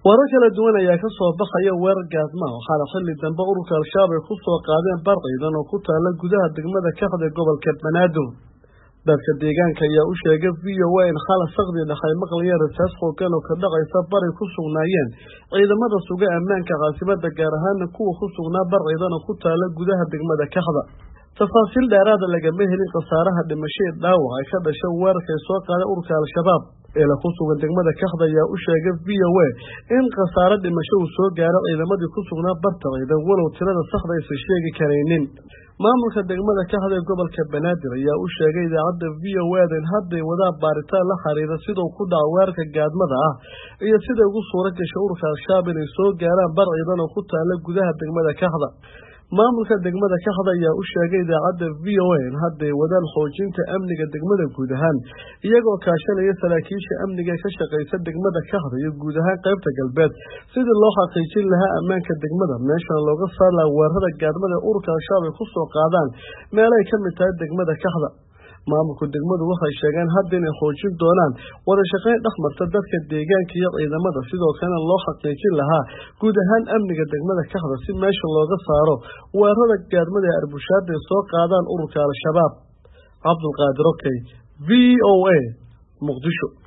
wararka la duwan ayaa ka soo baxaya weerar gaadma waxaana xilli dambe ururka al-shabaab ay ku soo qaadeen bar ciidan oo ku taala gudaha degmada Kaxda gobolka Banaadir. dadka deegaanka ayaa u sheegay VOA in xalay saqdi dhaxay maqlayeen rasaas xooggan oo ka dhacaysa bari ku sugnaayeen ciidamada suga ammaanka caasimadda gaar ahaan kuwa ku sugnaa bar ciidan oo ku taala gudaha degmada Kaxda. tafaasiil dheeraad ah lagama helin khasaaraha dhimasho ee dhaawac ay ka dhashay weerarka ay soo qaaday ururka al-shabaab ee la ku sugan degmada Kaxda ayaa u sheegay VOA in khasaare dhimasho uu soo gaaray ciidamadii ku sugnaa barta ciidan walow tirada saxda aysan sheegi karaynin. maamulka degmada Kaxda ee gobolka Banaadir ayaa u sheegay idaacadda VOA in hadday wadaan baaritaan la xiriira sida uu ku dhaco weerarka gaadmada ah iyo sida ugu suura gashay ururka al-shabaab inay soo gaaraan bar ciidan oo ku taala gudaha degmada Kaxda. maamulka degmada Kaxda ayaa u sheegay idaacadda VOA in hadday wadaan xoojinta amniga degmada guud ahaan iyagoo kaashanaya saraakiisha amniga ka shaqeysa degmada Kaxda iyo guud ahaan qaybta galbeed sidii loo xaqiijin lahaa ammaanka degmada meeshan looga saar lahaa weerarada gaadmada ururka al-shabaab ay ku soo qaadaan meel ay ka mid tahay degmada Kaxda. maamulka degmadu waxay sheegeen hadda inay xoojin doonaan wada shaqayn dhexmarta dadka deegaanka iyo ciidamada sidoo kalena loo xaqiijin lahaa guud ahaan amniga degmada Kaxda si meesha looga saaro weerarada gaadmada ee arbushaada ay soo qaadaan ururka al-shabaab. Cabdulqaadir Okay, VOA, Muqdisho.